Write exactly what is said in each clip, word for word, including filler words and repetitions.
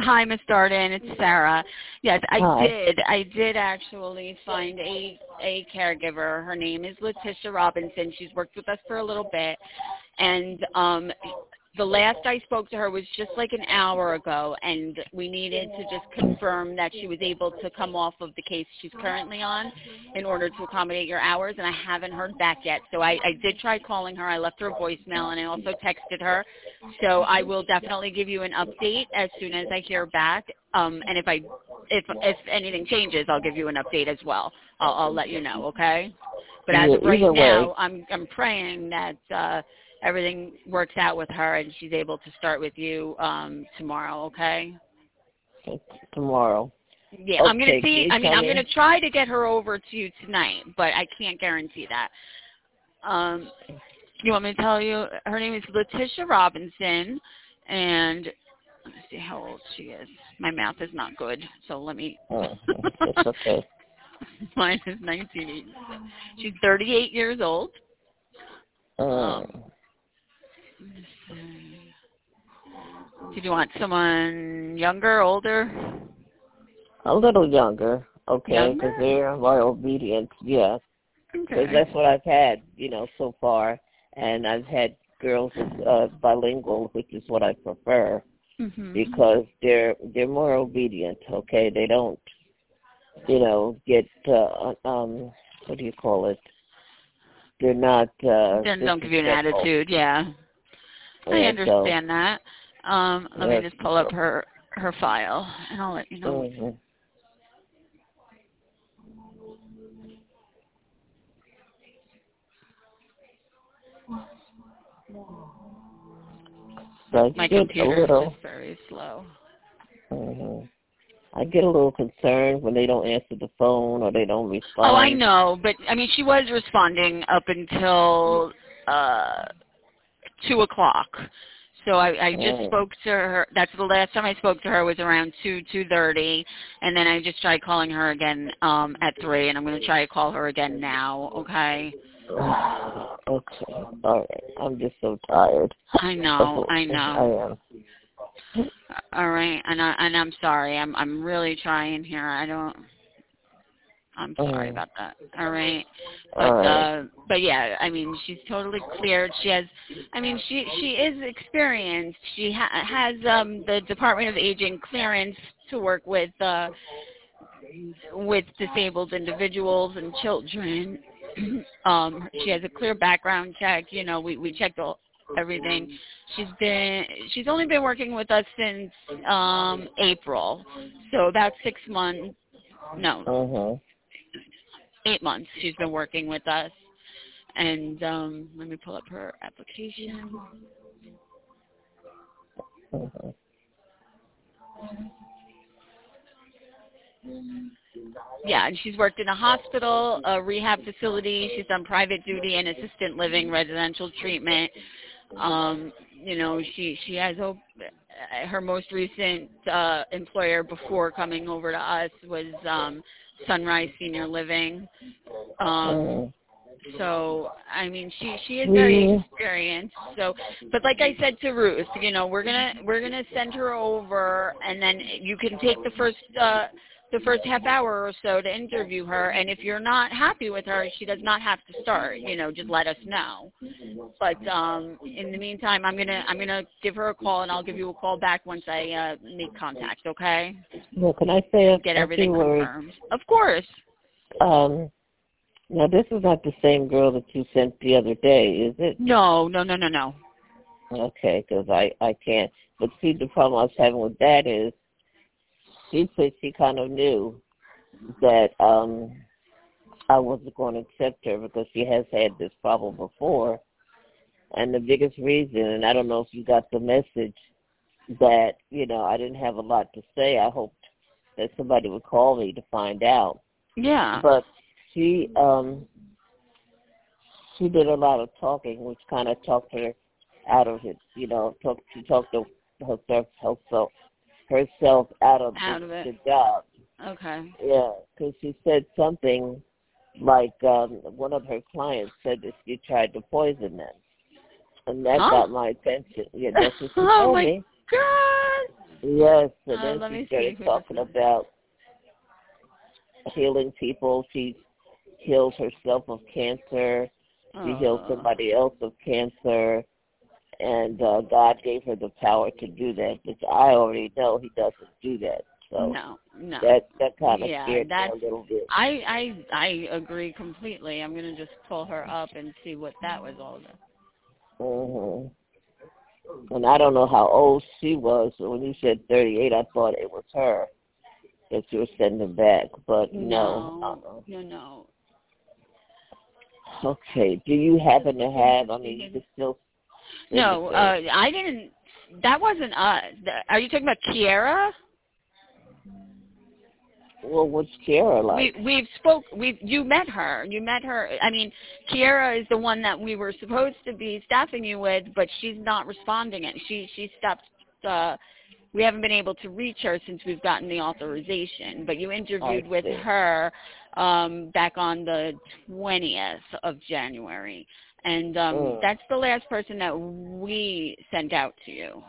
Hi, Miss Darden. It's Sarah. Yes, I Hi. did. I did actually find a a caregiver. Her name is Letitia Robinson. She's worked with us for a little bit, and um, the last I spoke to her was just like an hour ago, and we needed to just confirm that she was able to come off of the case she's currently on in order to accommodate your hours, and I haven't heard back yet. So I, I did try calling her. I left her a voicemail, and I also texted her. So I will definitely give you an update as soon as I hear back. Um, and if I, if if anything changes, I'll give you an update as well. I'll, I'll let you know, okay? But as Yeah, of right either way. now, I'm I'm praying that uh, everything works out with her and she's able to start with you um, tomorrow, okay? Tomorrow. Yeah, I'm gonna Okay, can see. you I mean, tell I'm me? gonna try to get her over to you tonight, but I can't guarantee that. Um, you want me to tell you? Her name is Letitia Robinson, and let me see how old she is. My math is not good, so let me. Oh, it's okay. Mine is nineteen. She's thirty-eight years old. Um, Um, did you want someone younger, older? a little younger, okay, because Younger? they're more obedient, yeah. Because Okay. that's what I've had, you know, so far. And I've had girls uh, bilingual, which is what I prefer, Mhm. because they're they're more obedient, okay? They don't, you know, get, uh, um, what do you call it? They're not uh, Then don't give you an disrespectful. attitude, yeah. I Yeah, so, understand that. Um, let me yes. just pull up her her file, and I'll let you know. Mm-hmm. So I My get a computer is little, just very slow. mm-hmm. I get a little concerned when they don't answer the phone or they don't Oh, I respond. know, but I mean, she was responding up until uh two o'clock. So I, I just Mm. spoke to her. That's the last time I spoke to her was around two two thirty, and then I just tried calling her again um at three, and I'm going to try to call her again now. Okay. Okay, all right. I'm just so tired. I know, I I know. am. All right, and I and I'm sorry. I'm I'm really trying here. I don't. I'm sorry Mm. about that. All right, but All right. uh, but yeah, I mean, she's totally cleared. She has, I mean, she she is experienced. She ha- has um the Department of Aging clearance to work with uh with disabled individuals and children. um, she has a clear background check. You know, we we checked all everything. She's been she's only been working with us since um April, so about six months. No, Mhm. eight months she's been working with us. And um, let me pull up her application. Mhm. Yeah, and she's worked in a hospital, a rehab facility. She's done private duty and assistant living, residential treatment. Um, you know, she she has a, her most recent uh, employer before coming over to us was um, Sunrise Senior Living. Um, Mhm. So, I mean, she she is very Yeah. experienced. So, but like I said to Ruth, you know, we're gonna we're gonna send her over, and then you can take the first uh, the first half hour or so to interview her. And if you're not happy with her, she does not have to start. You know, just let us know. But um, in the meantime, I'm gonna I'm gonna give her a call, and I'll give you a call back once I uh, make contact. Okay? Well, can I say Get a, a few everything words? confirmed. Of course. Um. Now, this is not the same girl that you sent the other day, is it? No, no, no, no, no. Okay, because I I can't. But see, the problem I was having with that is she said she kind of knew that um I wasn't going to accept her because she has had this problem before. And the biggest reason, and I don't know if you got the message, that, you know, I didn't have a lot to say. I hoped that somebody would call me to find out. Yeah. But she um she did a lot of talking, which kind of talked her out of it. You know, talk, she talked to herself herself herself out of the, Out of it. the job. Okay. Yeah, because she said something like um, one of her clients said that she tried to poison them, and that Huh? got my attention. Yeah, that's what she Oh told my me. God. Yes, and Uh, then let she me started see. talking about healing people. She healed herself of cancer. She healed Oh. somebody else of cancer. And uh, God gave her the power to do that, which I already know He doesn't do that. So No, no. that that kind of Yeah, scared me that's. a little bit. I I I agree completely. I'm gonna just pull her up and see what that was all about. Mhm. And I don't know how old she was. So when you said thirty-eight, I thought it was her that you were sending back, but no. No, Uh-uh. no, no. Okay. Do you happen to have? I mean, you can still. No, uh, I didn't. That wasn't us. Are you talking about Kiera? Well, what's Kiera like? We we've spoke. We you met her. You met her. I mean, Kiera is the one that we were supposed to be staffing you with, but she's not responding. And she she stopped. Uh, we haven't been able to reach her since we've gotten the authorization. But you interviewed with her um, back on the twentieth of January, and um, Mm. that's the last person that we sent out to you.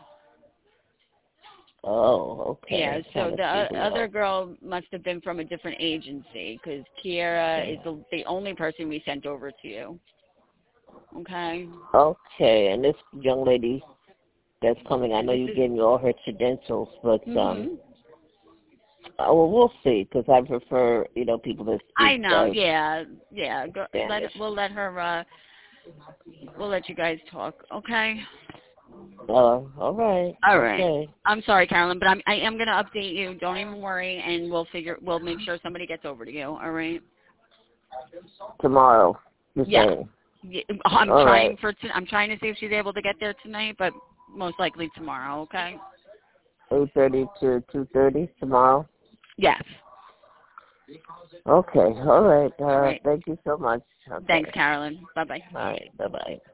Oh, okay. Yeah, so the uh, other girl must have been from a different agency because Kiera is the, the only person we sent over to you. Okay? Okay, and this young lady that's coming, I know you gave me all her credentials, but mm-hmm. um, uh, well, we'll see because I prefer, you know, people that speak. I know, uh, yeah, yeah. Go, let, Spanish. we'll let her. Uh, we'll let you guys talk. Okay? Uh, all right. All right. Okay. I'm sorry, Carolyn, but I'm, I am going to update you. Don't even worry, and we'll figure. We'll make sure somebody gets over to you. All right? Tomorrow. You're yeah. saying. yeah. I'm all trying right. for. T- I'm trying to see if she's able to get there tonight, but most likely tomorrow. Okay? eight thirty to two thirty tomorrow. Yes. Okay. All right. Uh, All right. Thank you so much. Okay. Thanks, Carolyn. Bye bye. All right. Bye bye.